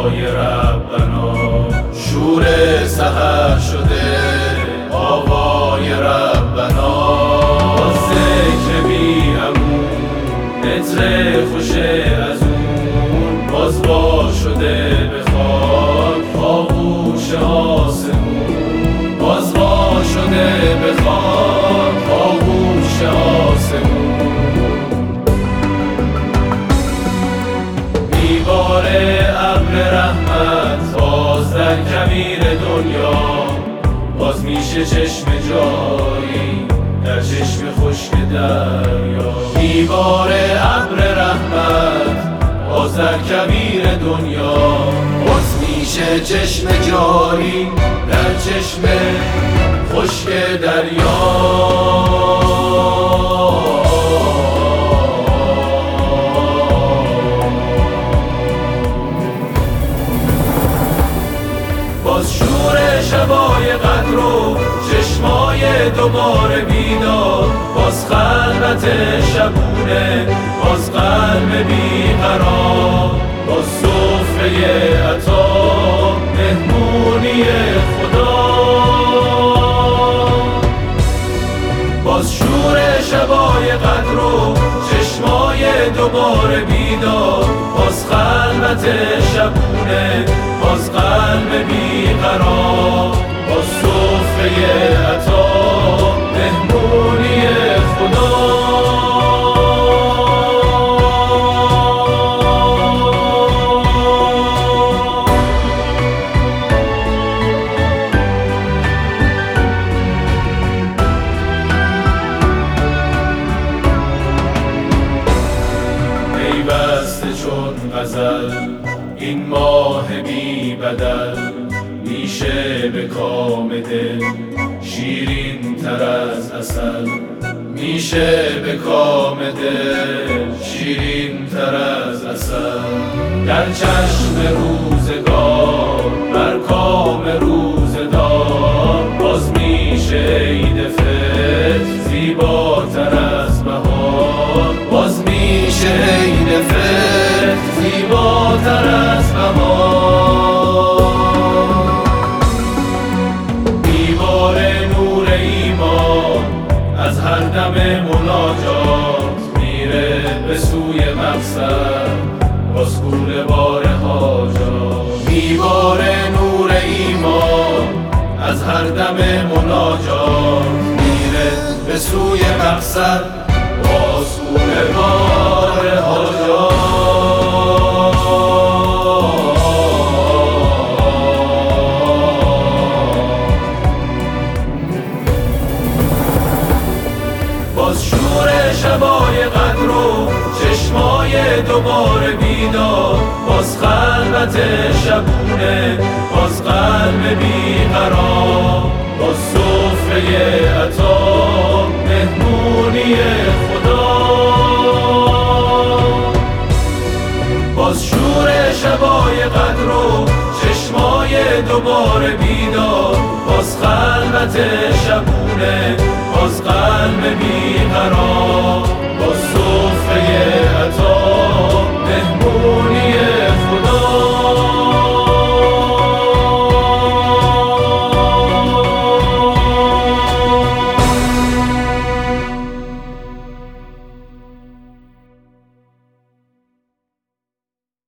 هوای ربنا. شور سحر شده آوای ربنا. با ذکر بی امون عطر خوش از اون باز وا شده به خاک آغوش آسمون. باز وا شده به خاک آغوش آسمون. میباره ابر رحمت باز در کویر دنیا. باز میشه چشم جاری در چشم خشک دریا. میباره ابر رحمت باز در کویر دنیا. باز میشه چشم جاری در چشم خشک دریا. باز شور شبای قدر و چشمای دوباره بیدار. باز خلوت شبونه باز قلب بیقرار. باز سفره عطا مهمونی خدا. باز شور شبای قدر و چشمای دوباره بیدار. باز خلوت شبونه باز قلب بیقرار. باز سفره عطا مهمونی خدا. پیوسته چون غزل این ماه بی بدل. میشه به کام دل شیرین تر از عسل. میشه به کام دل شیرین تر از عسل. در چشم روزگار بر کام روزدار. باز میشه عید فطر زیباتر از بهار. باز میشه عید فطر زیباتر از بهار. میباره نور ایمان از هر دم مناجات. میره به سوی مقصد باز کوله بار حاجات. میباره نور ایمان از هر دم مناجات. میره به سوی مقصد باز کوله بار حاجات. باز شور شبای قدر و چشمای دوباره بیدار. باز خلوت شبونه باز قلب بیقرار. باز سفره عطا مهمونی خدا. باز شور شبای قدر و چشمای دوباره بیدار. باز خلوت شبونه باز قلب بیقرار.